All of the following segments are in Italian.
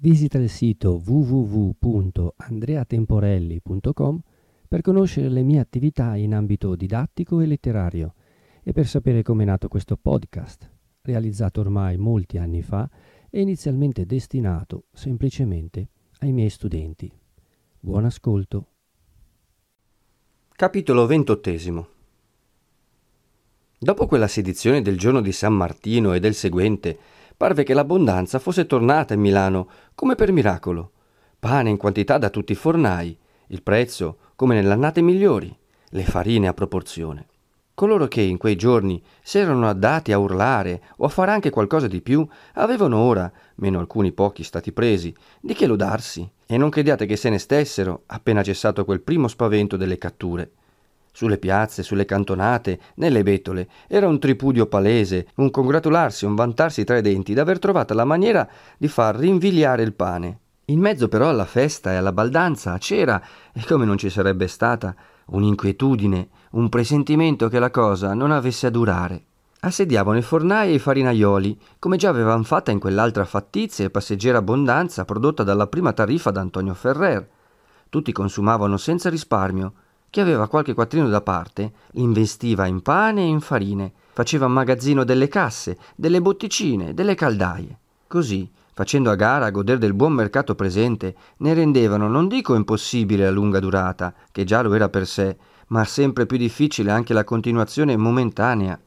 Visita il sito www.andreatemporelli.com per conoscere le mie attività in ambito didattico e letterario e per sapere come è nato questo podcast, realizzato ormai molti anni fa e inizialmente destinato semplicemente ai miei studenti. Buon ascolto. Capitolo 28. Dopo quella sedizione del giorno di San Martino e del seguente, parve che l'abbondanza fosse tornata in Milano come per miracolo. Pane in quantità da tutti i fornai, il prezzo come nelle annate migliori, le farine a proporzione. Coloro che in quei giorni si erano addati a urlare o a fare anche qualcosa di più, avevano ora, meno alcuni pochi stati presi, di che lodarsi, e non crediate che se ne stessero appena cessato quel primo spavento delle catture. Sulle piazze, sulle cantonate, nelle betole, era un tripudio palese, un congratularsi, un vantarsi tra i denti d'aver trovato la maniera di far rinvigliare il pane. In mezzo però alla festa e alla baldanza c'era, e come non ci sarebbe stata, un'inquietudine, un presentimento che la cosa non avesse a durare. Assediavano i fornai e i farinaioli, come già avevan fatta in quell'altra fattizia e passeggera abbondanza prodotta dalla prima tariffa d'Antonio Ferrer. Tutti consumavano senza risparmio. Chi aveva qualche quattrino da parte investiva in pane e in farine, faceva magazzino delle casse, delle botticine, delle caldaie. Così, facendo a gara a goder del buon mercato presente, ne rendevano non dico impossibile la lunga durata, che già lo era per sé, ma sempre più difficile anche la continuazione momentanea.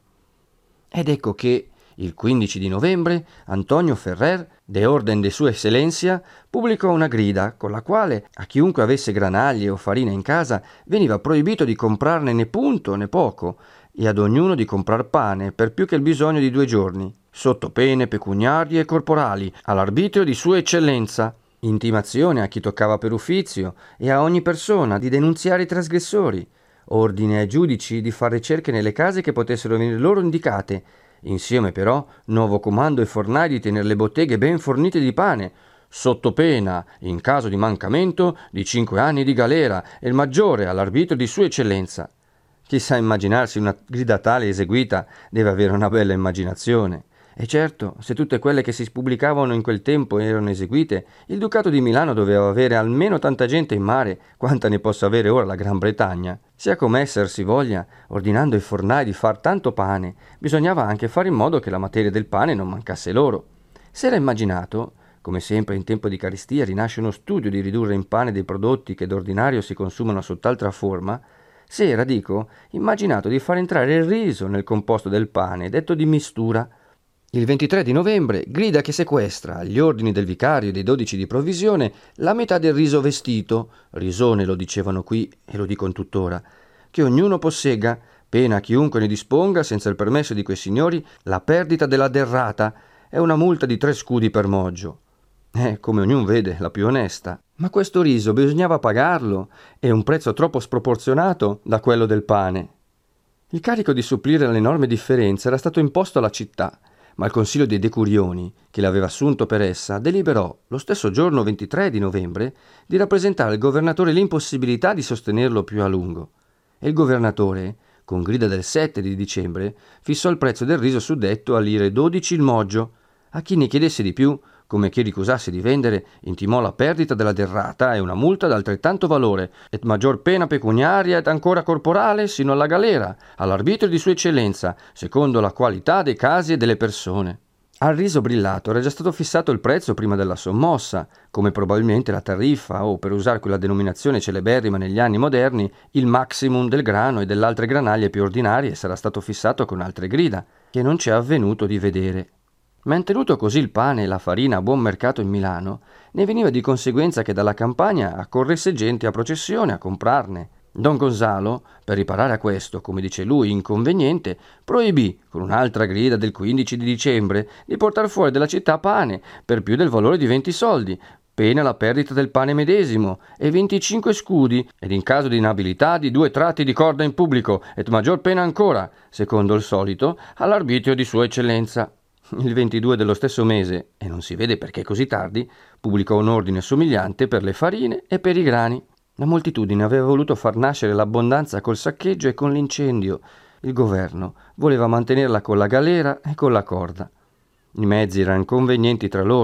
Ed ecco che, il 15 di novembre, Antonio Ferrer, de orden de Sua Eccellenza, pubblicò una grida con la quale a chiunque avesse granaglie o farina in casa veniva proibito di comprarne né punto né poco, e ad ognuno di comprar pane per più che il bisogno di 2 giorni, sotto pene pecuniarie e corporali, all'arbitrio di Sua Eccellenza. Intimazione a chi toccava per ufficio e a ogni persona di denunziare i trasgressori. Ordine ai giudici di far ricerche nelle case che potessero venire loro indicate. Insieme però nuovo comando ai fornai di tenere le botteghe ben fornite di pane, sotto pena, in caso di mancamento, di 5 anni di galera e il maggiore all'arbitrio di Sua Eccellenza. Chi sa immaginarsi una grida tale eseguita deve avere una bella immaginazione. E certo, se tutte quelle che si pubblicavano in quel tempo erano eseguite, il Ducato di Milano doveva avere almeno tanta gente in mare quanta ne possa avere ora la Gran Bretagna. Sia come esser si voglia, ordinando ai fornai di far tanto pane, bisognava anche fare in modo che la materia del pane non mancasse loro. S'era immaginato, come sempre in tempo di carestia rinasce uno studio di ridurre in pane dei prodotti che d'ordinario si consumano sott'altra forma, si era, dico, immaginato di far entrare il riso nel composto del pane, detto di mistura. Il 23 di novembre grida che sequestra agli ordini del vicario e dei 12 di provvisione la metà del riso vestito, risone lo dicevano qui e lo dicono tuttora, che ognuno possegga, pena chiunque ne disponga senza il permesso di quei signori, la perdita della derrata e una multa di 3 scudi per moggio. Come ognuno vede, la più onesta. Ma questo riso bisognava pagarlo, e un prezzo troppo sproporzionato da quello del pane. Il carico di supplire all'enorme differenza era stato imposto alla città, ma il Consiglio dei Decurioni, che l'aveva assunto per essa, deliberò, lo stesso giorno 23 di novembre, di rappresentare al governatore l'impossibilità di sostenerlo più a lungo. E il governatore, con grida del 7 di dicembre, fissò il prezzo del riso suddetto a lire 12 il moggio. A chi ne chiedesse di più, come chi ricusasse di vendere, intimò la perdita della derrata e una multa d'altrettanto valore, et maggior pena pecuniaria ed ancora corporale sino alla galera, all'arbitrio di Sua Eccellenza, secondo la qualità dei casi e delle persone. Al riso brillato era già stato fissato il prezzo prima della sommossa, come probabilmente la tariffa, o per usare quella denominazione celeberrima negli anni moderni, il maximum del grano e delle altre granaglie più ordinarie sarà stato fissato con altre grida, che non c'è avvenuto di vedere. Mantenuto così il pane e la farina a buon mercato in Milano, ne veniva di conseguenza che dalla campagna accorresse gente a processione a comprarne. Don Gonzalo, per riparare a questo, come dice lui, inconveniente, proibì, con un'altra grida del 15 di dicembre, di portar fuori dalla città pane per più del valore di 20 soldi, pena la perdita del pane medesimo, e 25 scudi, ed in caso di inabilità di 2 tratti di corda in pubblico, et maggior pena ancora, secondo il solito, all'arbitrio di Sua Eccellenza. Il 22 dello stesso mese, e non si vede perché così tardi, pubblicò un ordine somigliante per le farine e per i grani. La moltitudine aveva voluto far nascere l'abbondanza col saccheggio e con l'incendio. Il governo voleva mantenerla con la galera e con la corda. I mezzi erano convenienti tra loro,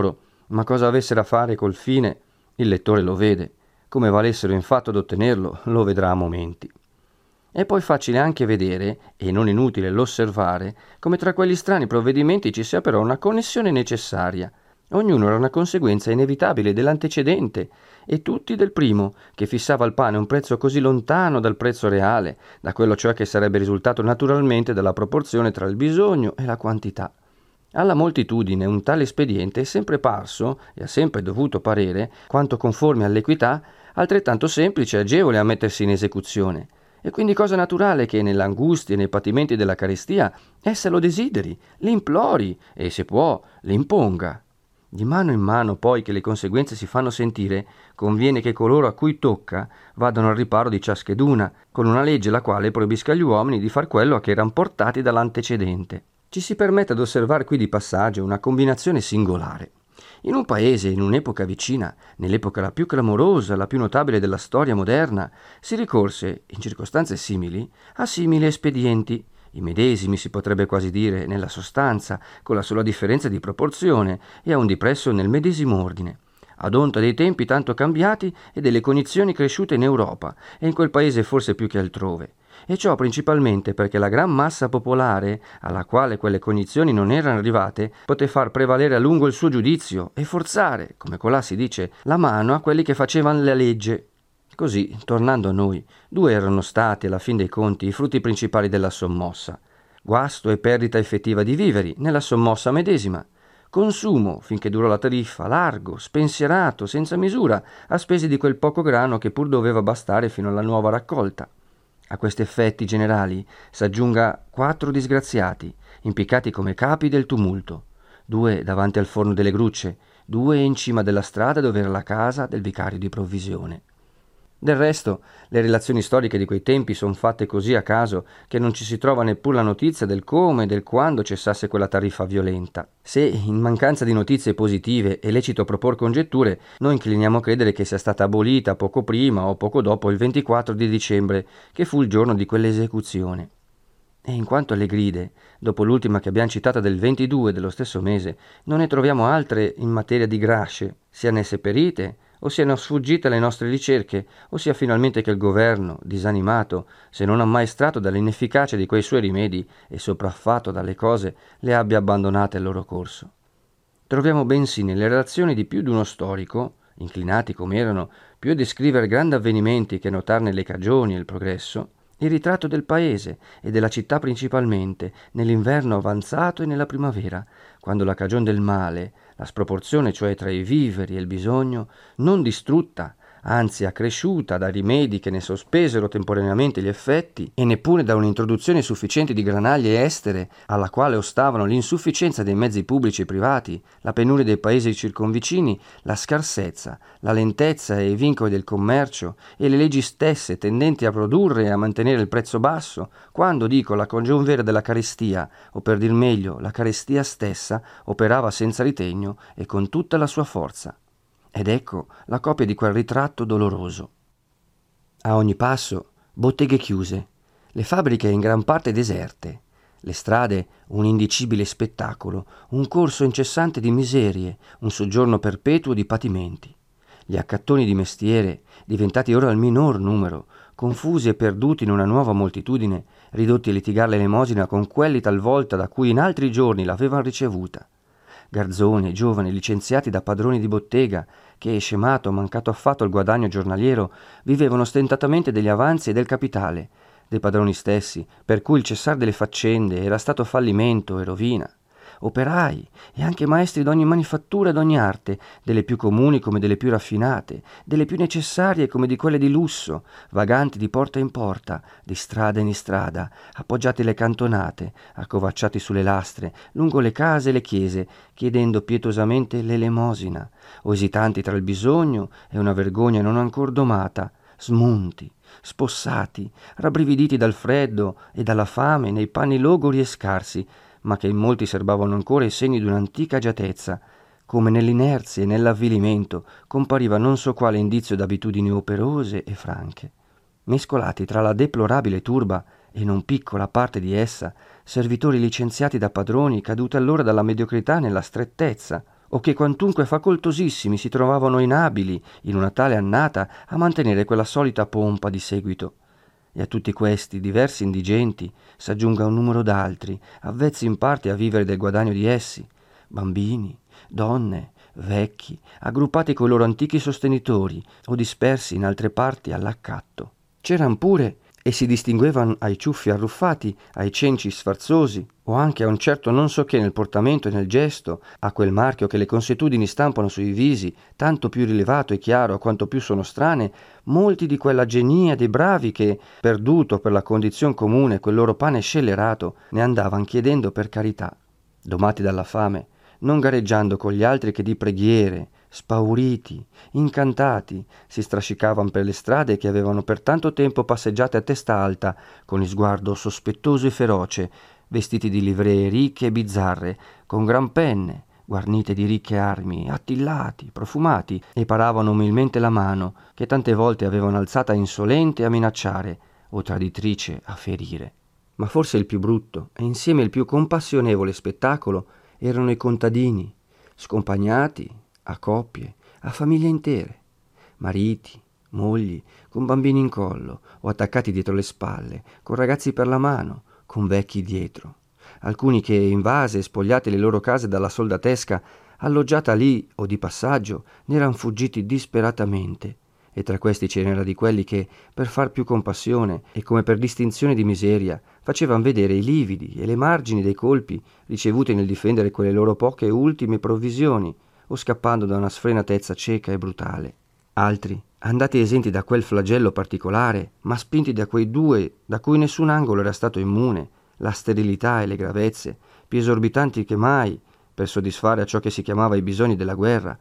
Ma cosa avessero a fare col fine, il lettore lo vede. Come valessero infatti ad ottenerlo, lo vedrà a momenti. È poi facile anche vedere, e non inutile l'osservare, come tra quegli strani provvedimenti ci sia però una connessione necessaria. Ognuno era una conseguenza inevitabile dell'antecedente, e tutti del primo, che fissava al pane un prezzo così lontano dal prezzo reale, da quello cioè che sarebbe risultato naturalmente dalla proporzione tra il bisogno e la quantità. Alla moltitudine un tale espediente è sempre parso, e ha sempre dovuto parere, quanto conforme all'equità, altrettanto semplice e agevole a mettersi in esecuzione. E quindi cosa naturale che nell'angustia e nei patimenti della carestia essa lo desideri, l'implori e, se può, l'imponga. Di mano in mano poi che le conseguenze si fanno sentire, conviene che coloro a cui tocca vadano al riparo di ciascheduna, con una legge la quale proibisca agli uomini di far quello a che eran portati dall'antecedente. Ci si permette ad osservare qui di passaggio una combinazione singolare. In un paese, in un'epoca vicina, nell'epoca la più clamorosa, la più notabile della storia moderna, si ricorse, in circostanze simili, a simili espedienti, i medesimi si potrebbe quasi dire nella sostanza, con la sola differenza di proporzione e a un di presso nel medesimo ordine, ad onta dei tempi tanto cambiati e delle cognizioni cresciute in Europa e in quel paese forse più che altrove. E ciò principalmente perché la gran massa popolare, alla quale quelle cognizioni non erano arrivate, poté far prevalere a lungo il suo giudizio e forzare, come colà si dice, la mano a quelli che facevano la legge. Così, tornando a noi, due erano stati, alla fin dei conti, i frutti principali della sommossa. Guasto e perdita effettiva di viveri, nella sommossa medesima. Consumo, finché durò la tariffa, largo, spensierato, senza misura, a spese di quel poco grano che pur doveva bastare fino alla nuova raccolta. A questi effetti generali s'aggiunga 4 disgraziati, impiccati come capi del tumulto, 2 davanti al forno delle grucce, 2 in cima della strada dove era la casa del vicario di provvisione. Del resto, le relazioni storiche di quei tempi sono fatte così a caso che non ci si trova neppur la notizia del come e del quando cessasse quella tariffa violenta. Se, in mancanza di notizie positive, è lecito propor congetture, noi incliniamo a credere che sia stata abolita poco prima o poco dopo il 24 di dicembre, che fu il giorno di quell'esecuzione. E in quanto alle gride, dopo l'ultima che abbiamo citata del 22 dello stesso mese, non ne troviamo altre in materia di grasce, siano esse perite, o siano sfuggite alle nostre ricerche, o sia finalmente che il governo, disanimato, se non ammaestrato dall'inefficacia di quei suoi rimedi e sopraffatto dalle cose, le abbia abbandonate al loro corso. Troviamo bensì nelle relazioni di più di uno storico, inclinati come erano più a descrivere grandi avvenimenti che notarne le cagioni e il progresso, il ritratto del paese e della città principalmente, nell'inverno avanzato e nella primavera, quando la cagion del male, la sproporzione cioè tra i viveri e il bisogno, non distrutta, anzi accresciuta da rimedi che ne sospesero temporaneamente gli effetti, e neppure da un'introduzione sufficiente di granaglie estere, alla quale ostavano l'insufficienza dei mezzi pubblici e privati, la penuria dei paesi circonvicini, la scarsezza, la lentezza e i vincoli del commercio, e le leggi stesse tendenti a produrre e a mantenere il prezzo basso, quando, dico, la cagion vera della carestia, o per dir meglio, la carestia stessa, operava senza ritegno e con tutta la sua forza. Ed ecco la copia di quel ritratto doloroso. A ogni passo botteghe chiuse, le fabbriche in gran parte deserte, le strade un indicibile spettacolo, un corso incessante di miserie, un soggiorno perpetuo di patimenti. Gli accattoni di mestiere, diventati ora al minor numero, confusi e perduti in una nuova moltitudine, ridotti a litigar l'elemosina con quelli talvolta da cui in altri giorni l'avevano ricevuta. Garzoni e giovani licenziati da padroni di bottega che, scemato, mancato affatto il guadagno giornaliero, vivevano stentatamente degli avanzi e del capitale, dei padroni stessi, per cui il cessar delle faccende era stato fallimento e rovina. Operai e anche maestri d'ogni manifattura e d'ogni arte, delle più comuni come delle più raffinate, delle più necessarie come di quelle di lusso, vaganti di porta in porta, di strada in strada, appoggiati alle cantonate, accovacciati sulle lastre, lungo le case e le chiese, chiedendo pietosamente l'elemosina, o esitanti tra il bisogno e una vergogna non ancor domata, smunti, spossati, rabbrividiti dal freddo e dalla fame nei panni logori e scarsi, ma che in molti serbavano ancora i segni di un'antica agiatezza, come nell'inerzia e nell'avvilimento compariva non so quale indizio d'abitudini operose e franche. Mescolati tra la deplorabile turba e non piccola parte di essa, servitori licenziati da padroni caduti allora dalla mediocrità nella strettezza, o che quantunque facoltosissimi si trovavano inabili in una tale annata a mantenere quella solita pompa di seguito. E a tutti questi diversi indigenti s'aggiunga un numero d'altri, avvezzi in parte a vivere del guadagno di essi, bambini, donne, vecchi, aggruppati coi loro antichi sostenitori o dispersi in altre parti all'accatto. C'eran pure, e si distinguevano ai ciuffi arruffati, ai cenci sfarzosi, o anche a un certo non so che nel portamento e nel gesto, a quel marchio che le consuetudini stampano sui visi, tanto più rilevato e chiaro quanto più sono strane, molti di quella genia dei bravi che, perduto per la condizione comune quel loro pane scellerato, ne andavan chiedendo per carità, domati dalla fame, non gareggiando con gli altri che di preghiere, spauriti, incantati, si strascicavan per le strade che avevano per tanto tempo passeggiate a testa alta, con il sguardo sospettoso e feroce, vestiti di livree ricche e bizzarre, con gran penne, guarnite di ricche armi, attillati, profumati, e paravano umilmente la mano, che tante volte avevano alzata insolente a minacciare, o traditrice a ferire. Ma forse il più brutto, e insieme il più compassionevole spettacolo, erano i contadini, scompagnati, a coppie, a famiglie intere, mariti, mogli, con bambini in collo o attaccati dietro le spalle, con ragazzi per la mano, con vecchi dietro. Alcuni che, invase e spogliate le loro case dalla soldatesca, alloggiata lì o di passaggio, ne eran fuggiti disperatamente, e tra questi ce n'era di quelli che, per far più compassione e come per distinzione di miseria, facevan vedere i lividi e le margini dei colpi ricevuti nel difendere quelle loro poche ultime provvisioni, o scappando da una sfrenatezza cieca e brutale. Altri, andati esenti da quel flagello particolare, ma spinti da quei due da cui nessun angolo era stato immune, la sterilità e le gravezze, più esorbitanti che mai, per soddisfare a ciò che si chiamava i bisogni della guerra,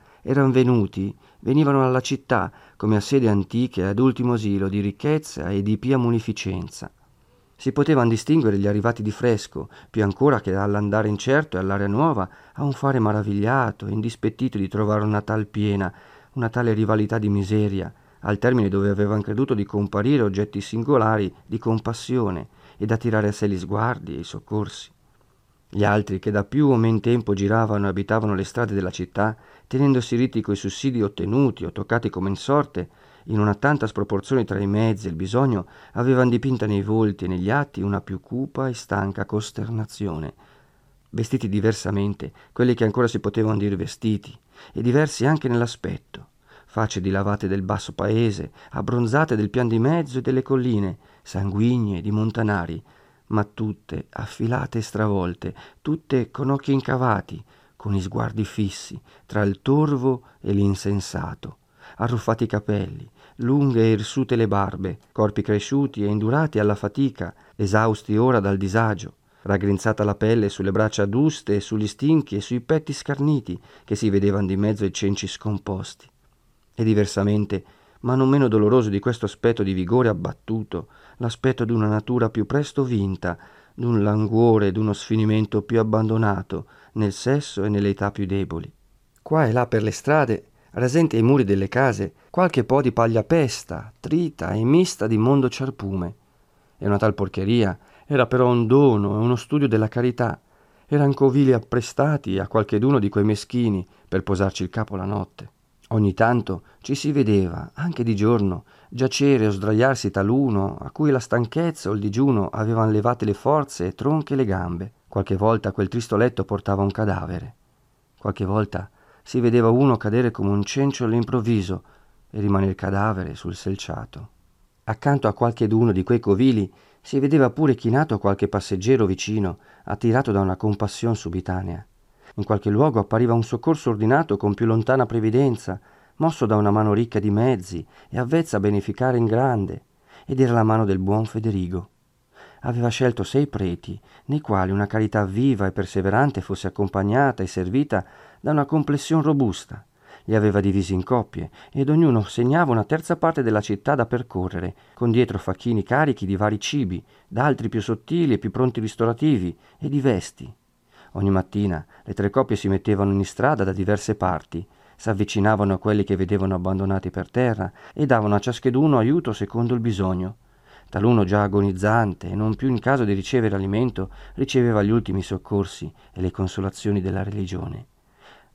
venivano alla città come a sede antiche e ad ultimo asilo di ricchezza e di pia munificenza. Si potevano distinguere gli arrivati di fresco, più ancora che all'andare incerto e all'aria nuova, a un fare maravigliato e indispettito di trovare una tal piena, una tale rivalità di miseria, al termine dove avevano creduto di comparire oggetti singolari di compassione ed attirare a sé gli sguardi e i soccorsi. Gli altri, che da più o men tempo giravano e abitavano le strade della città, tenendosi ritti coi sussidi ottenuti o toccati come in sorte, in una tanta sproporzione tra i mezzi e il bisogno, avevano dipinta nei volti e negli atti una più cupa e stanca costernazione. Vestiti diversamente, quelli che ancora si potevano dir vestiti, e diversi anche nell'aspetto, facce dilavate del basso paese, abbronzate del pian di mezzo e delle colline, sanguigne di montanari, ma tutte affilate e stravolte, tutte con occhi incavati, con i sguardi fissi, tra il torvo e l'insensato, arruffati i capelli, lunghe e irsute le barbe, corpi cresciuti e indurati alla fatica, esausti ora dal disagio, raggrinzata la pelle sulle braccia aduste e sugli stinchi e sui petti scarniti che si vedevan di mezzo ai cenci scomposti. E diversamente, ma non meno doloroso di questo aspetto di vigore abbattuto, l'aspetto d'una natura più presto vinta, d'un languore e d'uno sfinimento più abbandonato nel sesso e nelle età più deboli. Qua e là per le strade, rasente ai muri delle case, qualche po' di paglia pesta, trita e mista di mondo ciarpume. E una tal porcheria era però un dono e uno studio della carità. Eran covili apprestati a qualcheduno di quei meschini per posarci il capo la notte. Ogni tanto ci si vedeva, anche di giorno, giacere o sdraiarsi taluno a cui la stanchezza o il digiuno avevan levate le forze e tronche le gambe. Qualche volta quel tristo letto portava un cadavere. Qualche volta si vedeva uno cadere come un cencio all'improvviso e rimaner cadavere sul selciato. Accanto a qualcheduno di quei covili si vedeva pure chinato qualche passeggero vicino, attirato da una compassione subitanea. In qualche luogo appariva un soccorso ordinato con più lontana previdenza, mosso da una mano ricca di mezzi e avvezza a beneficare in grande, ed era la mano del buon Federigo. Aveva scelto 6 preti, nei quali una carità viva e perseverante fosse accompagnata e servita da una complessione robusta. Li aveva divisi in coppie, ed ognuno segnava una terza parte della città da percorrere, con dietro facchini carichi di vari cibi, d'altri più sottili e più pronti ristorativi, e di vesti. Ogni mattina le 3 coppie si mettevano in strada da diverse parti, s'avvicinavano a quelli che vedevano abbandonati per terra e davano a ciascheduno aiuto secondo il bisogno. Taluno già agonizzante e non più in caso di ricevere alimento riceveva gli ultimi soccorsi e le consolazioni della religione.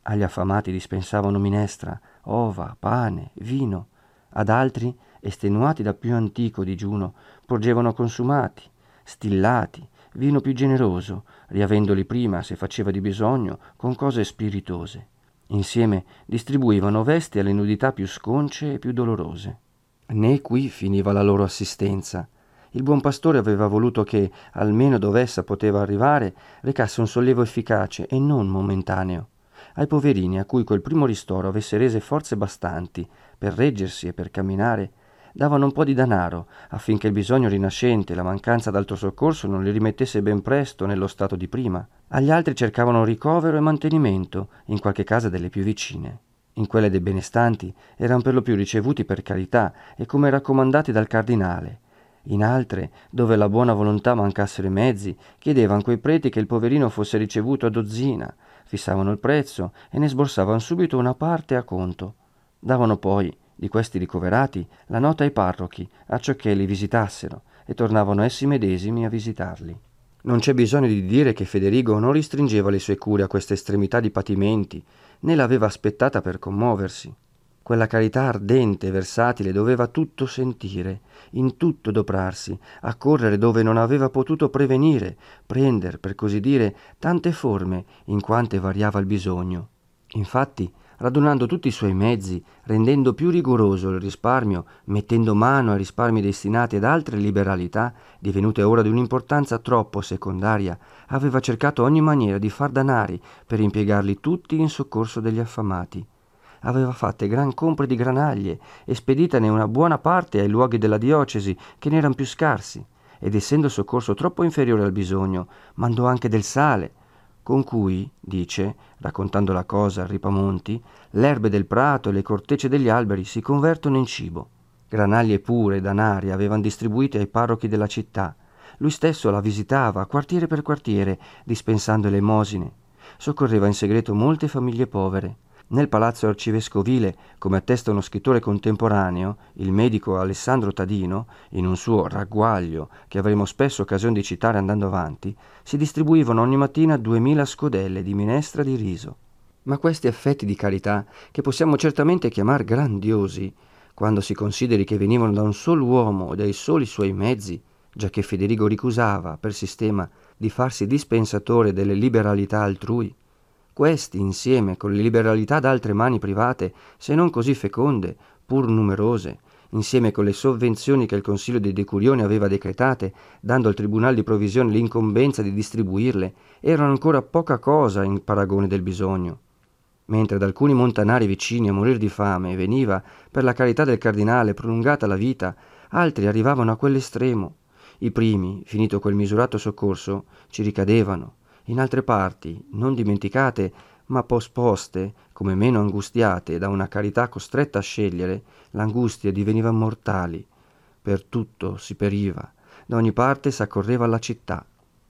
Agli affamati dispensavano minestra, ova, pane, vino. Ad altri, estenuati da più antico digiuno, porgevano consumati, stillati, vino più generoso, riavendoli prima, se faceva di bisogno, con cose spiritose. Insieme distribuivano vesti alle nudità più sconce e più dolorose. Né qui finiva la loro assistenza. Il buon pastore aveva voluto che, almeno dove essa poteva arrivare, recasse un sollievo efficace e non momentaneo ai poverini a cui quel primo ristoro avesse rese forze bastanti per reggersi e per camminare. Davano un po' di danaro affinché il bisogno rinascente e la mancanza d'altro soccorso non li rimettesse ben presto nello stato di prima. Agli altri cercavano ricovero e mantenimento in qualche casa delle più vicine. In quelle dei benestanti erano per lo più ricevuti per carità e come raccomandati dal cardinale. In altre, dove la buona volontà mancassero i mezzi, chiedevano quei preti che il poverino fosse ricevuto a dozzina, fissavano il prezzo e ne sborsavano subito una parte a conto. Davano poi, di questi ricoverati, la nota ai parrochi, accioché li visitassero, e tornavano essi medesimi a visitarli. Non c'è bisogno di dire che Federigo non ristringeva le sue cure a questa estremità di patimenti, né l'aveva aspettata per commuoversi. Quella carità ardente e versatile doveva tutto sentire, in tutto adoprarsi, accorrere dove non aveva potuto prevenire, prender, per così dire, tante forme in quante variava il bisogno. Infatti, radunando tutti i suoi mezzi, rendendo più rigoroso il risparmio, mettendo mano ai risparmi destinati ad altre liberalità, divenute ora di un'importanza troppo secondaria, aveva cercato ogni maniera di far danari per impiegarli tutti in soccorso degli affamati. Aveva fatte gran compre di granaglie e speditane una buona parte ai luoghi della diocesi che ne erano più scarsi, ed essendo il soccorso troppo inferiore al bisogno, mandò anche del sale, con cui, dice, raccontando la cosa a Ripamonti, l'erbe del prato e le cortecce degli alberi si convertono in cibo. Granaglie pure e danari avevano distribuiti ai parrochi della città. Lui stesso la visitava quartiere per quartiere, dispensando elemosine. Soccorreva in segreto molte famiglie povere. Nel palazzo arcivescovile, come attesta uno scrittore contemporaneo, il medico Alessandro Tadino, in un suo ragguaglio che avremo spesso occasione di citare andando avanti, si distribuivano ogni mattina 2000 scodelle di minestra di riso. Ma questi affetti di carità, che possiamo certamente chiamar grandiosi, quando si consideri che venivano da un solo uomo e dai soli suoi mezzi, giacché Federigo ricusava, per sistema, di farsi dispensatore delle liberalità altrui, questi, insieme con le liberalità d'altre mani private, se non così feconde, pur numerose, insieme con le sovvenzioni che il Consiglio dei Decurioni aveva decretate, dando al Tribunale di Provvisione l'incombenza di distribuirle, erano ancora poca cosa in paragone del bisogno. Mentre da alcuni montanari vicini a morir di fame veniva, per la carità del cardinale, prolungata la vita, altri arrivavano a quell'estremo. I primi, finito quel misurato soccorso, ci ricadevano. In altre parti, non dimenticate, ma posposte, come meno angustiate da una carità costretta a scegliere, l'angustia diveniva mortali. Per tutto si periva, da ogni parte s'accorreva alla città.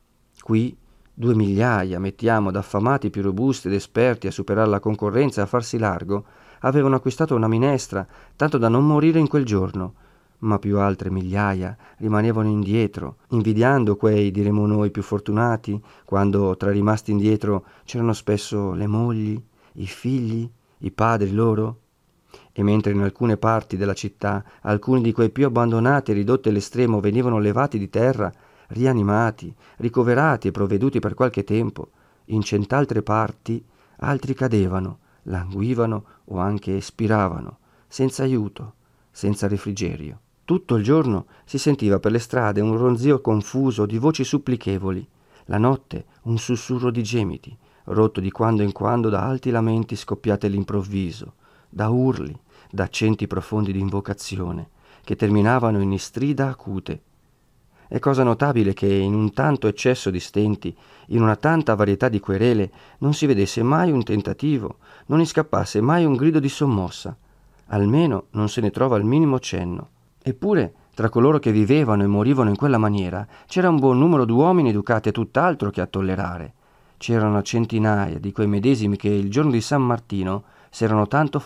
Qui 2 migliaia, mettiamo, d'affamati più robusti ed esperti a superare la concorrenza e a farsi largo, avevano acquistato una minestra, tanto da non morire in quel giorno, ma più altre migliaia rimanevano indietro, invidiando quei, diremo noi, più fortunati, quando tra i rimasti indietro c'erano spesso le mogli, i figli, i padri loro. E mentre in alcune parti della città alcuni di quei più abbandonati e ridotti all'estremo venivano levati di terra, rianimati, ricoverati e provveduti per qualche tempo, in cent'altre parti altri cadevano, languivano o anche espiravano, senza aiuto, senza refrigerio. Tutto il giorno si sentiva per le strade un ronzio confuso di voci supplichevoli, la notte un sussurro di gemiti, rotto di quando in quando da alti lamenti scoppiati all'improvviso, da urli, da accenti profondi di invocazione, che terminavano in strida acute. È cosa notabile che in un tanto eccesso di stenti, in una tanta varietà di querele, non si vedesse mai un tentativo, non scappasse mai un grido di sommossa. Almeno non se ne trova il minimo cenno. Eppure, tra coloro che vivevano e morivano in quella maniera, c'era un buon numero d'uomini educati a tutt'altro che a tollerare. C'erano centinaia di quei medesimi che il giorno di San Martino s'erano tanto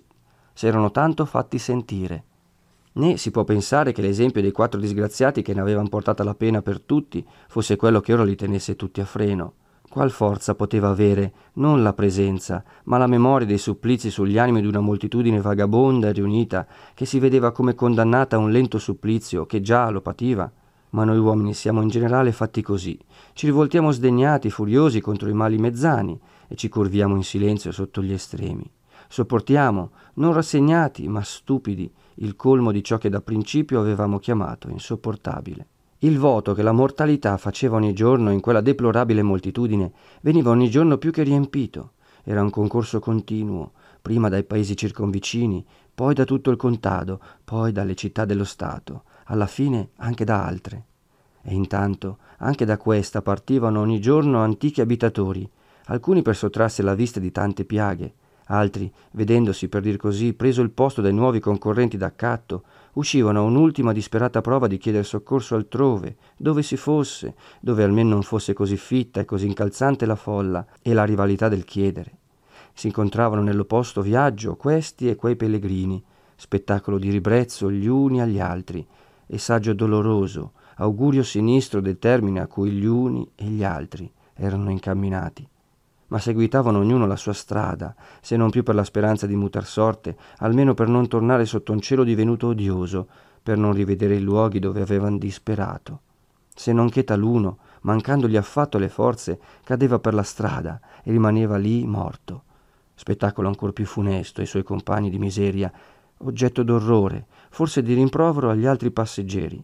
fatti sentire. Né si può pensare che l'esempio dei 4 disgraziati che ne avevano portata la pena per tutti fosse quello che ora li tenesse tutti a freno. Qual forza poteva avere non la presenza, ma la memoria dei supplizi sugli animi di una moltitudine vagabonda e riunita, che si vedeva come condannata a un lento supplizio che già lo pativa? Ma noi uomini siamo in generale fatti così. Ci rivoltiamo sdegnati, furiosi contro i mali mezzani e ci curviamo in silenzio sotto gli estremi. Sopportiamo, non rassegnati, ma stupidi, il colmo di ciò che da principio avevamo chiamato insopportabile. Il voto che la mortalità faceva ogni giorno in quella deplorabile moltitudine veniva ogni giorno più che riempito. Era un concorso continuo, prima dai paesi circonvicini, poi da tutto il contado, poi dalle città dello Stato, alla fine anche da altre. E intanto anche da questa partivano ogni giorno antichi abitatori, alcuni per sottrarsi alla vista di tante piaghe, altri, vedendosi, per dir così, preso il posto dai nuovi concorrenti d'accatto, uscivano a un'ultima disperata prova di chieder soccorso altrove, dove si fosse, dove almeno non fosse così fitta e così incalzante la folla e la rivalità del chiedere. Si incontravano nell'opposto viaggio questi e quei pellegrini, spettacolo di ribrezzo gli uni agli altri, e saggio doloroso, augurio sinistro del termine a cui gli uni e gli altri erano incamminati. Ma seguitavano ognuno la sua strada, se non più per la speranza di mutar sorte, almeno per non tornare sotto un cielo divenuto odioso, per non rivedere i luoghi dove avevan disperato. Se non che taluno, mancandogli affatto le forze, cadeva per la strada e rimaneva lì morto. Spettacolo ancor più funesto ai suoi compagni di miseria, oggetto d'orrore, forse di rimprovero agli altri passeggeri.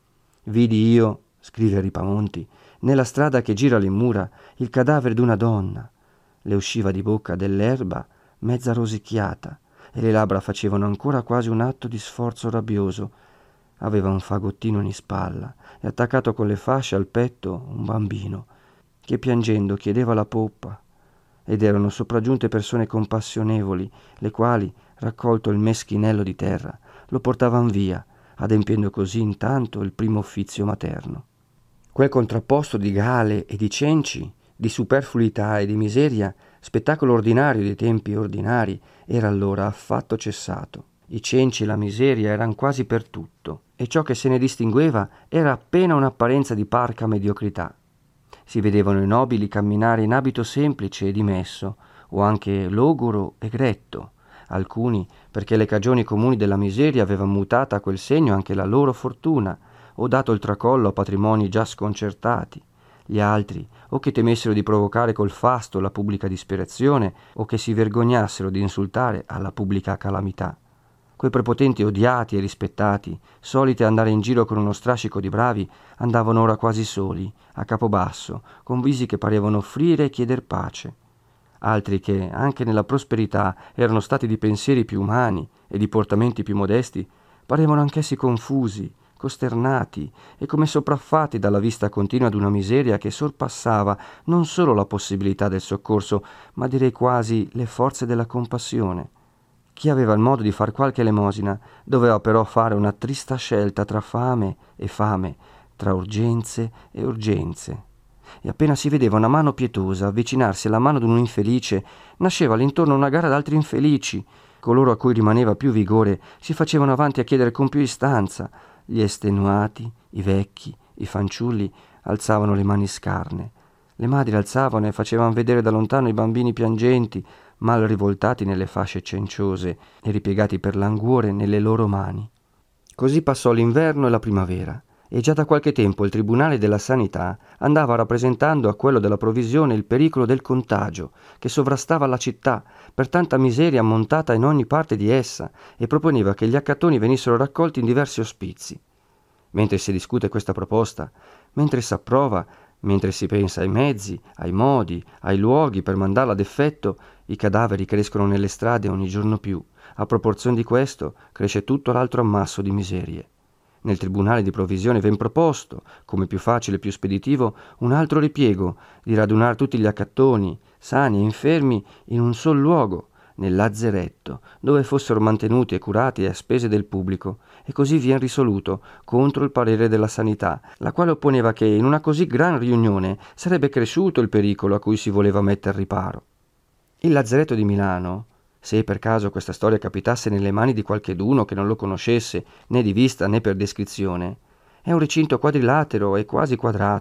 Vidi io, scrive Ripamonti, nella strada che gira le mura, il cadavere d'una donna. Le usciva di bocca dell'erba mezza rosicchiata e le labbra facevano ancora quasi un atto di sforzo rabbioso. Aveva un fagottino in spalla e attaccato con le fasce al petto un bambino che piangendo chiedeva la poppa. Ed erano sopraggiunte persone compassionevoli, le quali, raccolto il meschinello di terra, lo portavan via, adempiendo così intanto il primo uffizio materno. Quel contrapposto di gale e di cenci, di superfluità e di miseria, spettacolo ordinario dei tempi ordinari, era allora affatto cessato. I cenci e la miseria eran quasi per tutto, e ciò che se ne distingueva era appena un'apparenza di parca mediocrità. Si vedevano i nobili camminare in abito semplice e dimesso, o anche logoro e gretto, alcuni perché le cagioni comuni della miseria avevano mutata a quel segno anche la loro fortuna, o dato il tracollo a patrimoni già sconcertati, gli altri o che temessero di provocare col fasto la pubblica disperazione o che si vergognassero di insultare alla pubblica calamità. Quei prepotenti odiati e rispettati, soliti andare in giro con uno strascico di bravi, andavano ora quasi soli, a capo basso, con visi che parevano offrire e chieder pace. Altri che, anche nella prosperità, erano stati di pensieri più umani e di portamenti più modesti, parevano anch'essi confusi, costernati e come sopraffatti dalla vista continua d'una miseria che sorpassava non solo la possibilità del soccorso, ma direi quasi le forze della compassione. Chi aveva il modo di far qualche elemosina doveva però fare una trista scelta tra fame e fame, tra urgenze e urgenze. E appena si vedeva una mano pietosa avvicinarsi alla mano d'un infelice, nasceva all'intorno una gara d'altri infelici. Coloro a cui rimaneva più vigore si facevano avanti a chiedere con più istanza. Gli estenuati, i vecchi, i fanciulli alzavano le mani scarne. Le madri alzavano e facevano vedere da lontano i bambini piangenti, mal rivoltati nelle fasce cenciose e ripiegati per languore nelle loro mani. Così passò l'inverno e la primavera, e già da qualche tempo il Tribunale della Sanità andava rappresentando a quello della Provvisione il pericolo del contagio che sovrastava la città per tanta miseria ammontata in ogni parte di essa, e proponeva che gli accattoni venissero raccolti in diversi ospizi. Mentre si discute questa proposta, mentre s'approva, mentre si pensa ai mezzi, ai modi, ai luoghi per mandarla ad effetto, i cadaveri crescono nelle strade ogni giorno più. A proporzione di questo cresce tutto l'altro ammasso di miserie. Nel Tribunale di Provvisione ven proposto, come più facile e più speditivo, un altro ripiego di radunare tutti gli accattoni, sani e infermi, in un sol luogo, nel lazzeretto, dove fossero mantenuti e curati a spese del pubblico, e così vien risoluto contro il parere della sanità, la quale opponeva che in una così gran riunione sarebbe cresciuto il pericolo a cui si voleva metter riparo. Il lazzeretto di Milano, se per caso questa storia capitasse nelle mani di qualcheduno che non lo conoscesse né di vista né per descrizione, è un recinto quadrilatero e quasi quadrato,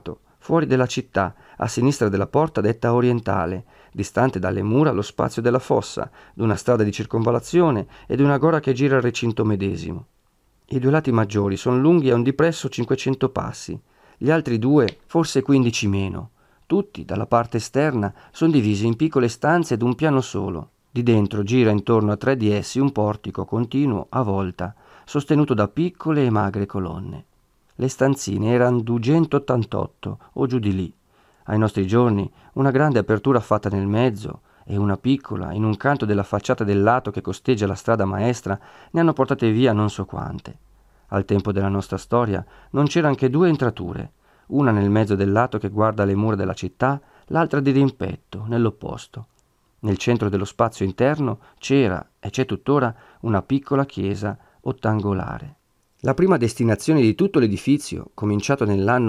fuori della città, a sinistra della porta detta orientale, distante dalle mura lo spazio della fossa, d'una strada di circonvallazione e di una gora che gira il recinto medesimo. I due lati maggiori sono lunghi a un dipresso 500 passi, gli altri due forse 15 meno. Tutti, dalla parte esterna, sono divisi in piccole stanze d'un piano solo. Di dentro gira intorno a 3 di essi un portico continuo a volta, sostenuto da piccole e magre colonne. Le stanzine erano 288 o giù di lì. Ai nostri giorni una grande apertura fatta nel mezzo e una piccola in un canto della facciata del lato che costeggia la strada maestra ne hanno portate via non so quante. Al tempo della nostra storia non c'erano che 2 entrature, una nel mezzo del lato che guarda le mura della città, l'altra di rimpetto, nell'opposto. Nel centro dello spazio interno c'era, e c'è tuttora, una piccola chiesa ottangolare. La prima destinazione di tutto l'edifizio, cominciato nell'anno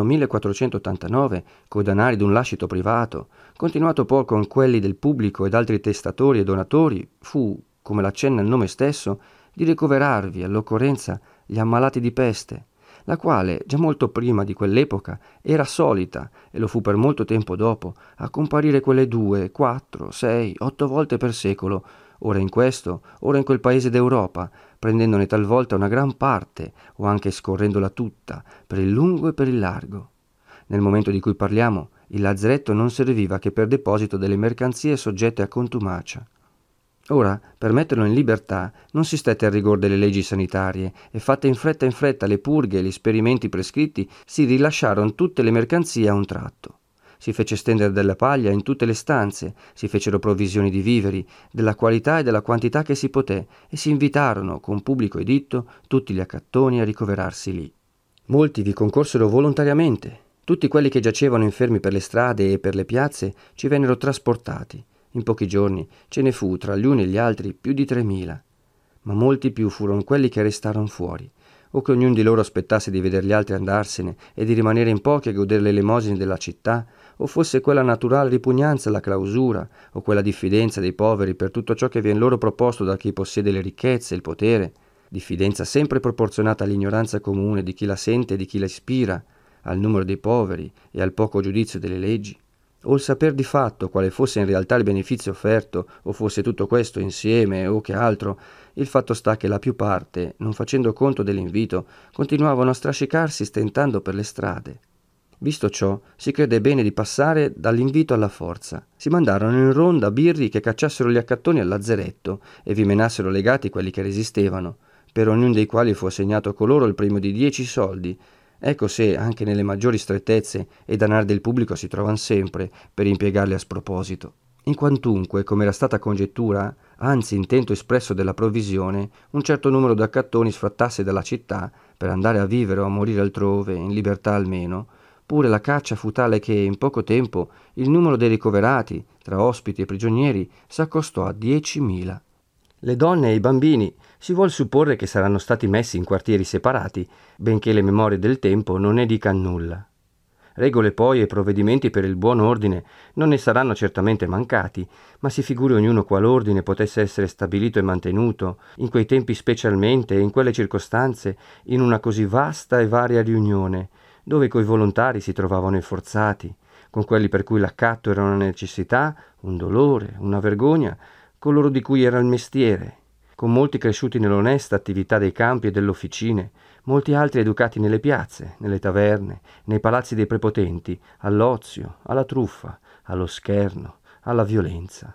1489 coi denari d'un lascito privato, continuato poi con quelli del pubblico ed altri testatori e donatori, fu, come l'accenna il nome stesso, di ricoverarvi all'occorrenza gli ammalati di peste, la quale, già molto prima di quell'epoca, era solita, e lo fu per molto tempo dopo, a comparire quelle 2, 4, 6, 8 volte per secolo, ora in questo, ora in quel paese d'Europa, prendendone talvolta una gran parte, o anche scorrendola tutta, per il lungo e per il largo. Nel momento di cui parliamo, il lazzeretto non serviva che per deposito delle mercanzie soggette a contumacia. Ora, per metterlo in libertà, non si stette al rigor delle leggi sanitarie e fatte in fretta le purghe e gli esperimenti prescritti, si rilasciarono tutte le mercanzie a un tratto. Si fece stendere della paglia in tutte le stanze, si fecero provvisioni di viveri, della qualità e della quantità che si poté, e si invitarono, con pubblico editto, tutti gli accattoni a ricoverarsi lì. Molti vi concorsero volontariamente. Tutti quelli che giacevano infermi per le strade e per le piazze ci vennero trasportati. In pochi giorni ce ne fu tra gli uni e gli altri più di 3.000, ma molti più furono quelli che restarono fuori, o che ognuno di loro aspettasse di veder gli altri andarsene e di rimanere in pochi a godere le elemosine della città, o fosse quella naturale ripugnanza alla clausura, o quella diffidenza dei poveri per tutto ciò che viene loro proposto da chi possiede le ricchezze e il potere, diffidenza sempre proporzionata all'ignoranza comune di chi la sente e di chi la ispira, al numero dei poveri e al poco giudizio delle leggi, o il saper di fatto quale fosse in realtà il beneficio offerto, o fosse tutto questo insieme o che altro, il fatto sta che la più parte, non facendo conto dell'invito, continuavano a strascicarsi stentando per le strade. Visto ciò, si crede bene di passare dall'invito alla forza. Si mandarono in ronda birri che cacciassero gli accattoni al lazzeretto e vi menassero legati quelli che resistevano, per ognuno dei quali fu assegnato a coloro il premio di 10 soldi. Ecco se, anche nelle maggiori strettezze, i danari del pubblico si trovano sempre per impiegarli a sproposito. In quantunque, come era stata congettura, anzi intento espresso della provvisione, un certo numero d'accattoni sfrattasse dalla città per andare a vivere o a morire altrove, in libertà almeno, pure la caccia fu tale che, in poco tempo, il numero dei ricoverati, tra ospiti e prigionieri, s'accostò a 10.000. Le donne e i bambini si vuol supporre che saranno stati messi in quartieri separati, benché le memorie del tempo non ne dicano nulla. Regole poi e provvedimenti per il buon ordine non ne saranno certamente mancati, ma si figuri ognuno qual ordine potesse essere stabilito e mantenuto, in quei tempi specialmente e in quelle circostanze, in una così vasta e varia riunione, dove coi volontari si trovavano i forzati, con quelli per cui l'accatto era una necessità, un dolore, una vergogna, coloro di cui era il mestiere, con molti cresciuti nell'onesta attività dei campi e delle officine, molti altri educati nelle piazze, nelle taverne, nei palazzi dei prepotenti, all'ozio, alla truffa, allo scherno, alla violenza.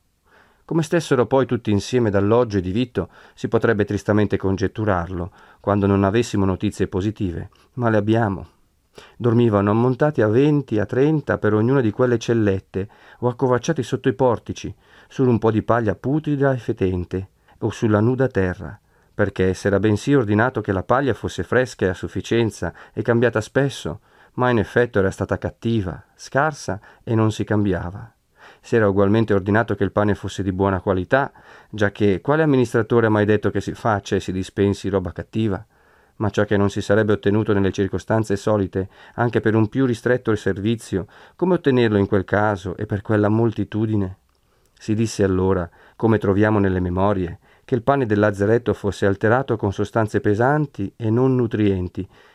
Come stessero poi tutti insieme d'alloggio e di vitto, si potrebbe tristamente congetturarlo, quando non avessimo notizie positive, ma le abbiamo. Dormivano ammontati a 20, a 30 per ognuna di quelle cellette, o accovacciati sotto i portici, su un po' di paglia putrida e fetente, o sulla nuda terra, perché s'era bensì ordinato che la paglia fosse fresca e a sufficienza e cambiata spesso, ma in effetto era stata cattiva, scarsa e non si cambiava. S'era ugualmente ordinato che il pane fosse di buona qualità, giacché quale amministratore ha mai detto che si faccia e si dispensi roba cattiva? Ma ciò che non si sarebbe ottenuto nelle circostanze solite, anche per un più ristretto servizio, come ottenerlo in quel caso e per quella moltitudine? Si disse allora, come troviamo nelle memorie, che il pane del lazzeretto fosse alterato con sostanze pesanti e non nutrienti,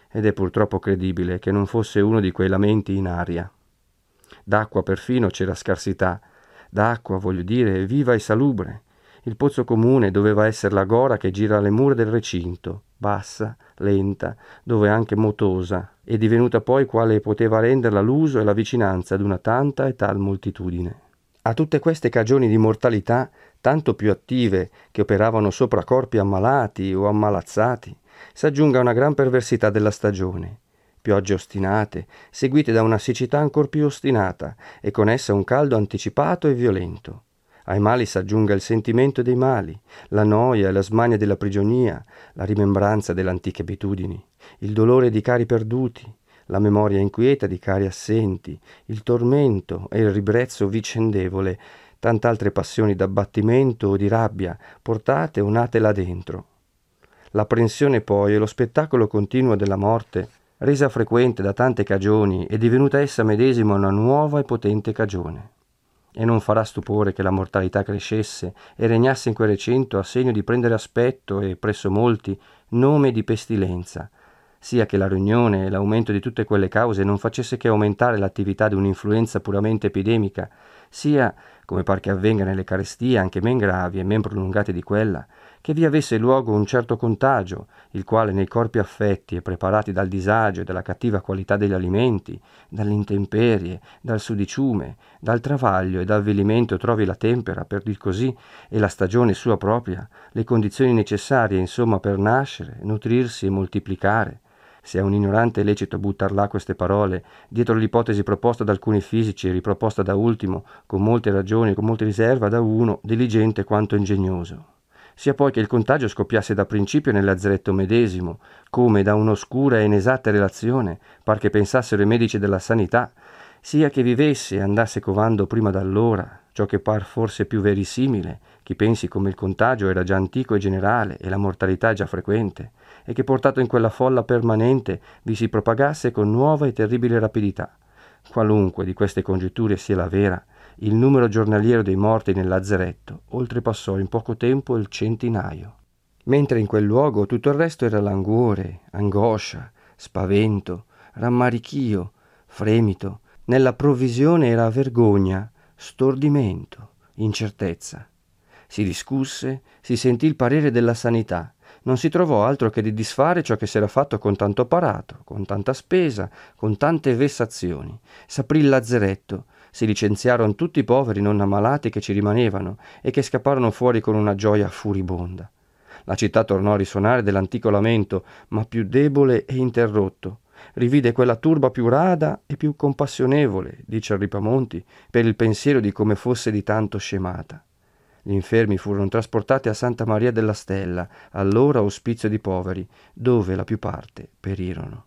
ed è purtroppo credibile che non fosse uno di quei lamenti in aria. D'acqua perfino c'era scarsità, d'acqua, voglio dire, viva e salubre. Il pozzo comune doveva essere la gora che gira le mura del recinto, bassa, lenta, dove anche motosa, e divenuta poi quale poteva renderla l'uso e la vicinanza d'una tanta e tal moltitudine. A tutte queste cagioni di mortalità, tanto più attive che operavano sopra corpi ammalati o ammalazzati, s'aggiunga una gran perversità della stagione. Piogge ostinate, seguite da una siccità ancor più ostinata, e con essa un caldo anticipato e violento. Ai mali s'aggiunga il sentimento dei mali, la noia e la smania della prigionia, la rimembranza delle antiche abitudini, il dolore di cari perduti, la memoria inquieta di cari assenti, il tormento e il ribrezzo vicendevole, tant'altre passioni d'abbattimento o di rabbia, portate o nate là dentro. L'apprensione poi e lo spettacolo continuo della morte, resa frequente da tante cagioni, è divenuta essa medesima una nuova e potente cagione. E non farà stupore che la mortalità crescesse e regnasse in quel recinto a segno di prendere aspetto e, presso molti, nome di pestilenza, sia che la riunione e l'aumento di tutte quelle cause non facesse che aumentare l'attività di un'influenza puramente epidemica, sia, come par che avvenga nelle carestie anche men gravi e men prolungate di quella, che vi avesse luogo un certo contagio, il quale nei corpi affetti e preparati dal disagio e dalla cattiva qualità degli alimenti, dalle intemperie, dal sudiciume, dal travaglio e dal avvilimento trovi la tempera, per dir così, e la stagione sua propria, le condizioni necessarie, insomma, per nascere, nutrirsi e moltiplicare. Se è un ignorante lecito buttar là queste parole, dietro l'ipotesi proposta da alcuni fisici e riproposta da ultimo, con molte ragioni e con molta riserva, da uno, diligente quanto ingegnoso. Sia poi che il contagio scoppiasse da principio nel lazzeretto medesimo, come da un'oscura e inesatta relazione, par che pensassero i medici della sanità, sia che vivesse e andasse covando prima d'allora, ciò che par forse più verisimile, chi pensi come il contagio era già antico e generale e la mortalità già frequente, e che portato in quella folla permanente vi si propagasse con nuova e terribile rapidità. Qualunque di queste congetture sia la vera, il numero giornaliero dei morti nel lazzeretto oltrepassò in poco tempo il 100. Mentre in quel luogo tutto il resto era languore, angoscia, spavento, rammarichio, fremito. Nella provvisione era vergogna, stordimento, incertezza. Si discusse, si sentì il parere della sanità. Non si trovò altro che di disfare ciò che s'era fatto con tanto apparato, con tanta spesa, con tante vessazioni. S'aprì il lazzeretto, si licenziarono tutti i poveri non ammalati che ci rimanevano e che scapparono fuori con una gioia furibonda. La città tornò a risuonare dell'antico lamento, ma più debole e interrotto. Rivide quella turba più rada e più compassionevole, dice il Ripamonti, per il pensiero di come fosse di tanto scemata. Gli infermi furono trasportati a Santa Maria della Stella, allora ospizio di poveri, dove la più parte perirono.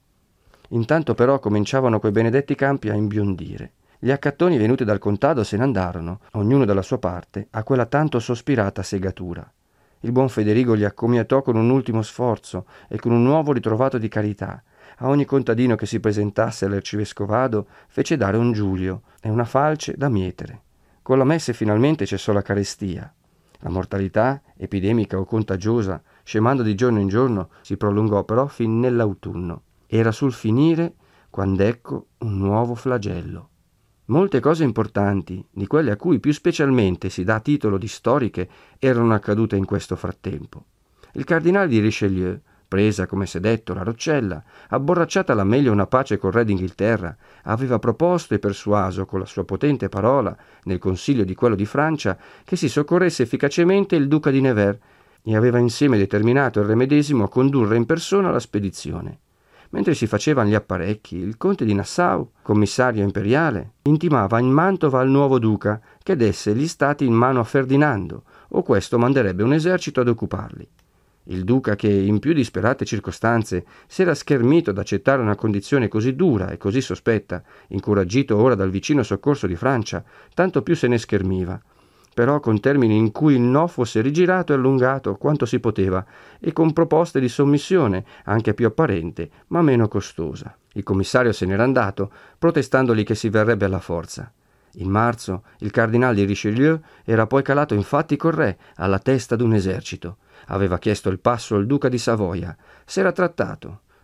Intanto però cominciavano quei benedetti campi a imbiondire. Gli accattoni venuti dal contado se ne andarono, ognuno dalla sua parte, a quella tanto sospirata segatura. Il buon Federigo li accomiatò con un ultimo sforzo e con un nuovo ritrovato di carità. A ogni contadino che si presentasse all'arcivescovado fece dare un giulio e una falce da mietere. Con la messe finalmente cessò la carestia. La mortalità, epidemica o contagiosa, scemando di giorno in giorno, si prolungò però fin nell'autunno. Era sul finire quand'ecco un nuovo flagello. Molte cose importanti, di quelle a cui più specialmente si dà titolo di storiche, erano accadute in questo frattempo. Il cardinale di Richelieu, presa, come s'è detto, la Roccella, abborracciata alla meglio una pace col re d'Inghilterra, aveva proposto e persuaso con la sua potente parola, nel consiglio di quello di Francia, che si soccorresse efficacemente il duca di Nevers, e aveva insieme determinato il re medesimo a condurre in persona la spedizione. Mentre si facevano gli apparecchi, il conte di Nassau, commissario imperiale, intimava in Mantova al nuovo duca che desse gli stati in mano a Ferdinando, o questo manderebbe un esercito ad occuparli. Il duca, che in più disperate circostanze s'era schermito ad accettare una condizione così dura e così sospetta, incoraggito ora dal vicino soccorso di Francia, tanto più se ne schermiva, però con termini in cui il no fosse rigirato e allungato quanto si poteva e con proposte di sommissione, anche più apparente, ma meno costosa. Il commissario se n'era andato, protestandogli che si verrebbe alla forza. In marzo il cardinale di Richelieu era poi calato infatti col re alla testa d'un esercito. Aveva chiesto il passo al duca di Savoia. S'era trattato.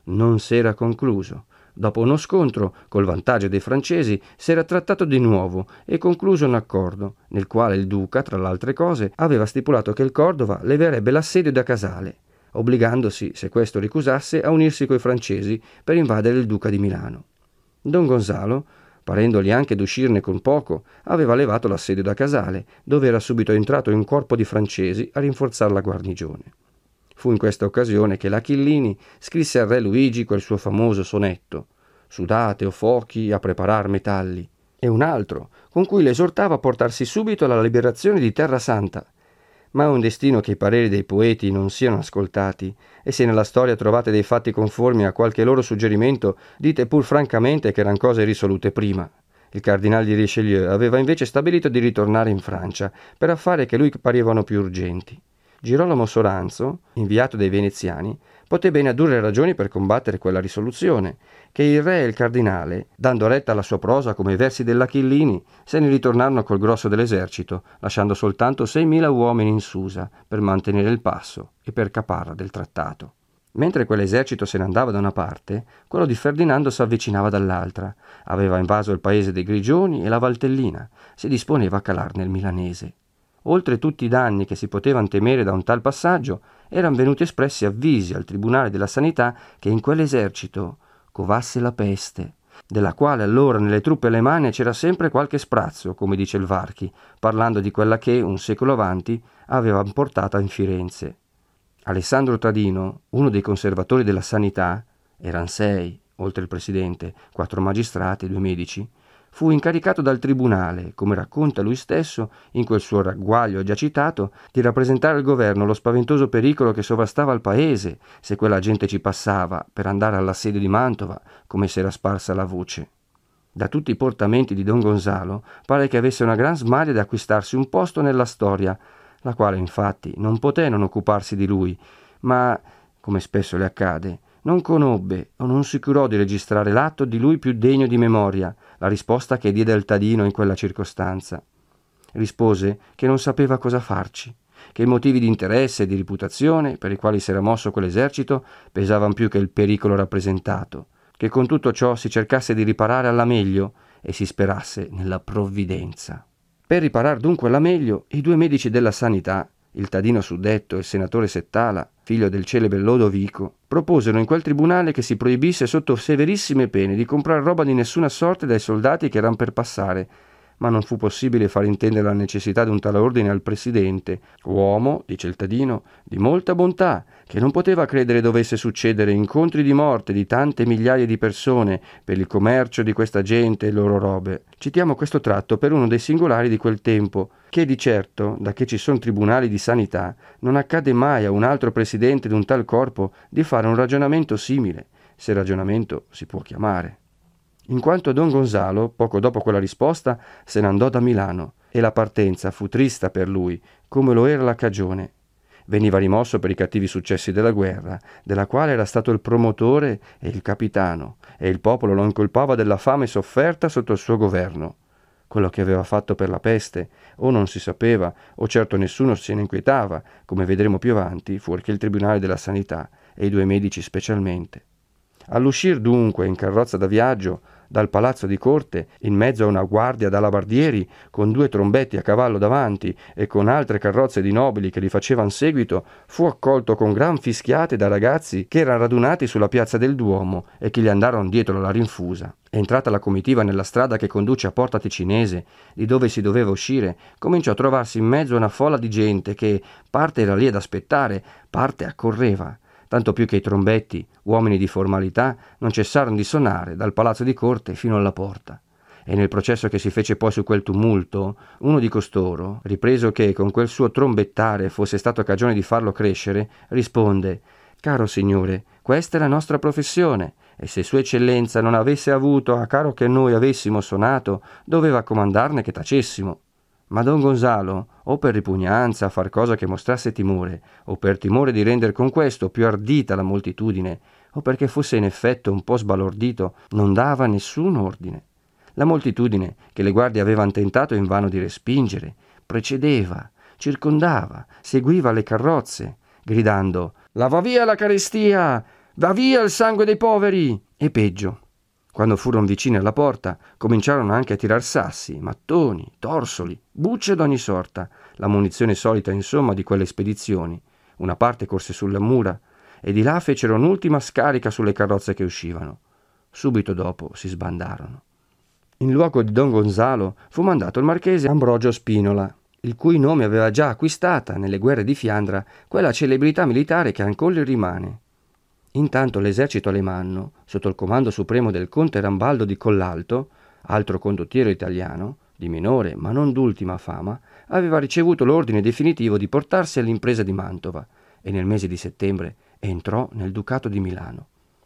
non s'era concluso. Dopo uno scontro, col vantaggio dei francesi, s'era trattato di nuovo e concluso un accordo, nel quale il duca, tra le altre cose, aveva stipulato che il Cordova leverebbe l'assedio da Casale, obbligandosi, se questo ricusasse, a unirsi coi francesi per invadere il duca di Milano. Don Gonzalo, parendogli anche d'uscirne con poco, aveva levato l'assedio da Casale, dove era subito entrato un corpo di francesi a rinforzare la guarnigione. Fu in questa occasione che l'Achillini scrisse al re Luigi quel suo famoso sonetto «Sudate, o fuochi, a preparar metalli», e un altro, con cui le esortava a portarsi subito alla liberazione di Terra Santa. Ma è un destino che i pareri dei poeti non siano ascoltati, e se nella storia trovate dei fatti conformi a qualche loro suggerimento, dite pur francamente che eran cose risolute prima. Il cardinal di Richelieu aveva invece stabilito di ritornare in Francia per affari che lui parevano più urgenti. Girolamo Soranzo, inviato dai veneziani, poté bene addurre ragioni per combattere quella risoluzione, che il re e il cardinale, dando retta alla sua prosa come i versi dell'Achillini, se ne ritornarono col grosso dell'esercito, lasciando soltanto 6.000 uomini in Susa per mantenere il passo e per caparra del trattato. Mentre quell'esercito se ne andava da una parte, quello di Ferdinando s'avvicinava dall'altra, aveva invaso il paese dei Grigioni e la Valtellina, si disponeva a calarne il milanese. Oltre tutti i danni che si potevano temere da un tal passaggio, erano venuti espressi avvisi al Tribunale della Sanità che in quell'esercito covasse la peste, della quale allora nelle truppe alemane c'era sempre qualche sprazzo, come dice il Varchi, parlando di quella che, un secolo avanti, aveva portata in Firenze. Alessandro Tadino, uno dei conservatori della sanità, eran 6, oltre il presidente, 4 magistrati e 2 medici, fu incaricato dal tribunale, come racconta lui stesso, in quel suo ragguaglio già citato, di rappresentare al governo lo spaventoso pericolo che sovrastava al paese se quella gente ci passava per andare all'assedio di Mantova, come si era sparsa la voce. Da tutti i portamenti di Don Gonzalo pare che avesse una gran smalia di acquistarsi un posto nella storia, la quale infatti non poté non occuparsi di lui, ma, come spesso le accade, non conobbe o non si curò di registrare l'atto di lui più degno di memoria, la risposta che diede al Tadino in quella circostanza. Rispose che non sapeva cosa farci, che i motivi di interesse e di reputazione per i quali si era mosso quell'esercito pesavano più che il pericolo rappresentato, che con tutto ciò si cercasse di riparare alla meglio e si sperasse nella provvidenza. Per riparar dunque alla meglio, i 2 medici della sanità, il Tadino suddetto e il senatore Settala, figlio del celebre Lodovico, proposero in quel tribunale che si proibisse sotto severissime pene di comprare roba di nessuna sorte dai soldati che eran per passare, ma non fu possibile far intendere la necessità di un tale ordine al presidente, uomo, dice il Tadino, di molta bontà, che non poteva credere dovesse succedere incontri di morte di tante migliaia di persone per il commercio di questa gente e loro robe. Citiamo questo tratto per uno dei singolari di quel tempo, che di certo, da che ci sono tribunali di sanità, non accade mai a un altro presidente di un tal corpo di fare un ragionamento simile, se ragionamento si può chiamare. In quanto Don Gonzalo, poco dopo quella risposta, se ne andò da Milano e la partenza fu trista per lui, come lo era la cagione. Veniva rimosso per i cattivi successi della guerra, della quale era stato il promotore e il capitano, e il popolo lo incolpava della fame sofferta sotto il suo governo. Quello che aveva fatto per la peste o non si sapeva, o certo nessuno se ne inquietava, come vedremo più avanti, fuorché il Tribunale della Sanità e i 2 medici specialmente. All'uscir dunque in carrozza da viaggio dal palazzo di corte, in mezzo a una guardia d'alabardieri, con 2 trombetti a cavallo davanti e con altre carrozze di nobili che gli facevan seguito, fu accolto con gran fischiate da ragazzi che erano radunati sulla piazza del Duomo e che gli andarono dietro alla rinfusa. Entrata la comitiva nella strada che conduce a Porta Ticinese, di dove si doveva uscire, cominciò a trovarsi in mezzo a una folla di gente che parte era lì ad aspettare, parte accorreva. Tanto più che i trombetti, uomini di formalità, non cessarono di suonare dal palazzo di corte fino alla porta. E nel processo che si fece poi su quel tumulto, uno di costoro, ripreso che con quel suo trombettare fosse stato cagione di farlo crescere, risponde: «Caro signore, questa è la nostra professione, e se Sua Eccellenza non avesse avuto a caro che noi avessimo suonato, doveva comandarne che tacessimo». Ma Don Gonzalo, o per ripugnanza a far cosa che mostrasse timore, o per timore di render con questo più ardita la moltitudine, o perché fosse in effetto un po' sbalordito, non dava nessun ordine. La moltitudine, che le guardie avevano tentato invano di respingere, precedeva, circondava, seguiva le carrozze, gridando «Lava via la carestia!», Va via il sangue dei poveri! E peggio. Quando furono vicini alla porta, cominciarono anche a tirar sassi, mattoni, torsoli, bucce d'ogni sorta, la munizione solita, insomma, di quelle spedizioni. Una parte corse sulle mura e di là fecero un'ultima scarica sulle carrozze che uscivano. Subito dopo si sbandarono. In luogo di Don Gonzalo fu mandato il marchese Ambrogio Spinola, il cui nome aveva già acquistata, nelle guerre di Fiandra, quella celebrità militare che ancora rimane. Intanto l'esercito alemanno, sotto il comando supremo del conte Rambaldo di Collalto, altro condottiero italiano, di minore ma non d'ultima fama, aveva ricevuto l'ordine definitivo di portarsi all'impresa di Mantova e nel mese di settembre entrò nel Ducato di Milano.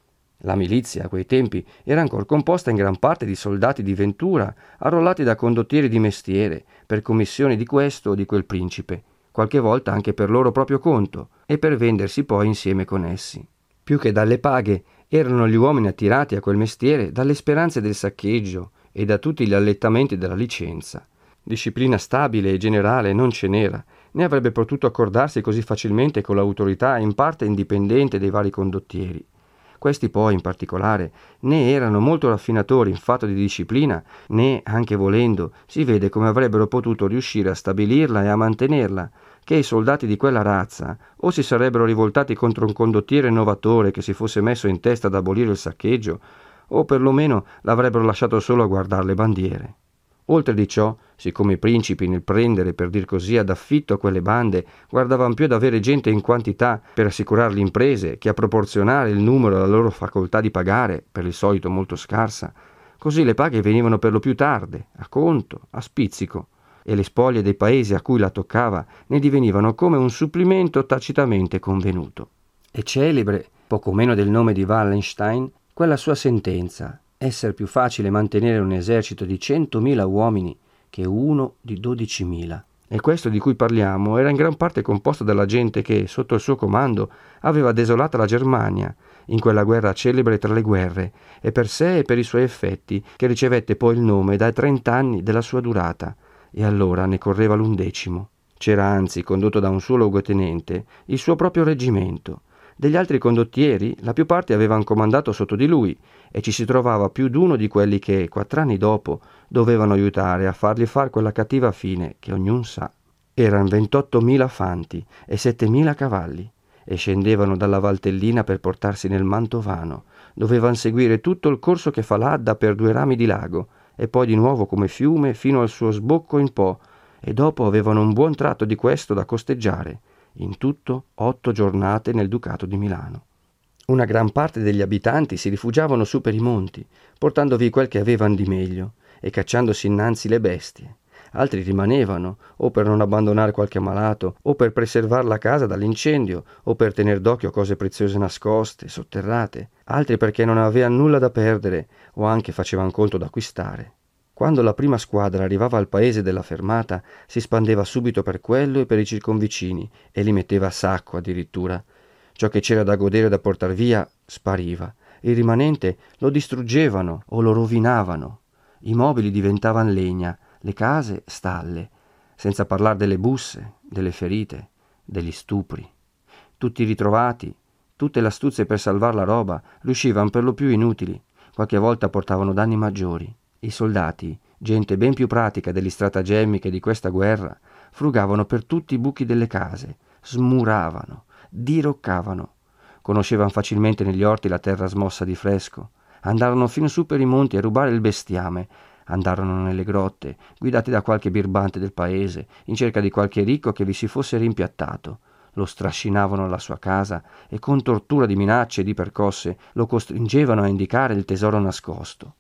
La milizia a quei tempi era ancora composta in gran parte di soldati di ventura, arruolati da condottieri di mestiere, per commissioni di questo o di quel principe, qualche volta anche per loro proprio conto, e per vendersi poi insieme con essi. Più che dalle paghe, erano gli uomini attirati a quel mestiere dalle speranze del saccheggio e da tutti gli allettamenti della licenza. Disciplina stabile e generale non ce n'era, né avrebbe potuto accordarsi così facilmente con l'autorità in parte indipendente dei vari condottieri. Questi poi, in particolare, né erano molto raffinatori in fatto di disciplina, né, anche volendo, si vede come avrebbero potuto riuscire a stabilirla e a mantenerla, che i soldati di quella razza o si sarebbero rivoltati contro un condottiere innovatore che si fosse messo in testa ad abolire il saccheggio, o perlomeno l'avrebbero lasciato solo a guardare le bandiere. Oltre di ciò, siccome i principi nel prendere, per dir così, ad affitto quelle bande, guardavano più ad avere gente in quantità per assicurare le imprese che a proporzionare il numero alla loro facoltà di pagare, per il solito molto scarsa, così le paghe venivano per lo più tarde, a conto, a spizzico, e le spoglie dei paesi a cui la toccava ne divenivano come un supplimento tacitamente convenuto. È celebre, poco meno del nome di Wallenstein, quella sua sentenza: essere più facile mantenere un esercito di 100.000 uomini che uno di 12.000. E questo di cui parliamo era in gran parte composto dalla gente che, sotto il suo comando, aveva desolata la Germania, in quella guerra celebre tra le guerre, e per sé e per i suoi effetti, che ricevette poi il nome dai 30 anni della sua durata, e allora ne correva l'11. C'era anzi, condotto da un suo luogotenente, il suo proprio reggimento. Degli altri condottieri, la più parte avevano comandato sotto di lui, e ci si trovava più d'uno di quelli che, 4 anni dopo, dovevano aiutare a fargli far quella cattiva fine che ognun sa. Erano 28.000 fanti e 7.000 cavalli, e scendevano dalla Valtellina per portarsi nel Mantovano. Dovevano seguire tutto il corso che fa l'Adda per 2 rami di lago, e poi di nuovo come fiume fino al suo sbocco in Po, e dopo avevano un buon tratto di questo da costeggiare. In tutto 8 giornate nel Ducato di Milano. Una gran parte degli abitanti si rifugiavano su per i monti, portandovi quel che avevano di meglio e cacciandosi innanzi le bestie. Altri rimanevano, o per non abbandonare qualche malato, o per preservare la casa dall'incendio, o per tener d'occhio cose preziose nascoste, sotterrate. Altri perché non avevano nulla da perdere, o anche facevano conto d'acquistare. Quando la prima squadra arrivava al paese della fermata, si spandeva subito per quello e per i circonvicini e li metteva a sacco addirittura. Ciò che c'era da godere e da portar via spariva. Il rimanente lo distruggevano o lo rovinavano. I mobili diventavano legna, le case stalle, senza parlare delle busse, delle ferite, degli stupri. Tutti i ritrovati, tutte le astuzie per salvar la roba, riuscivano per lo più inutili, qualche volta portavano danni maggiori. I soldati, gente ben più pratica degli stratagemmi che di questa guerra, frugavano per tutti i buchi delle case, smuravano, diroccavano. Conoscevano facilmente negli orti la terra smossa di fresco. Andarono fin su per i monti a rubare il bestiame. Andarono nelle grotte, guidati da qualche birbante del paese, in cerca di qualche ricco che vi si fosse rimpiattato. Lo strascinavano alla sua casa e con tortura di minacce e di percosse lo costringevano a indicare il tesoro nascosto.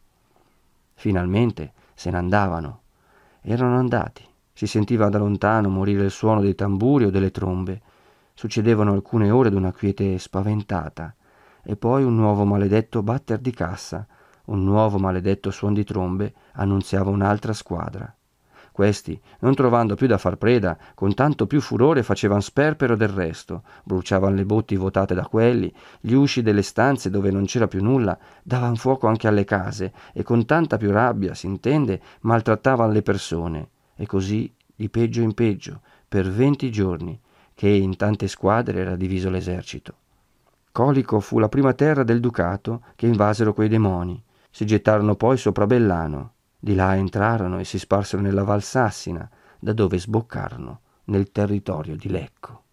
Finalmente se ne andavano. Erano andati. Si sentiva da lontano morire il suono dei tamburi o delle trombe. Succedevano alcune ore d'una quiete spaventata, e poi un nuovo maledetto batter di cassa, un nuovo maledetto suon di trombe annunziava un'altra squadra. Questi, non trovando più da far preda, con tanto più furore facevano sperpero del resto, bruciavano le botti vuotate da quelli, gli usci delle stanze dove non c'era più nulla, davano fuoco anche alle case e con tanta più rabbia, s'intende, maltrattavano le persone, e così di peggio in peggio, per 20 giorni, che in tante squadre era diviso l'esercito. Colico fu la prima terra del ducato che invasero quei demoni. Si gettarono poi sopra Bellano. Di là entrarono e si sparsero nella Val Sassina, da dove sboccarono nel territorio di Lecco.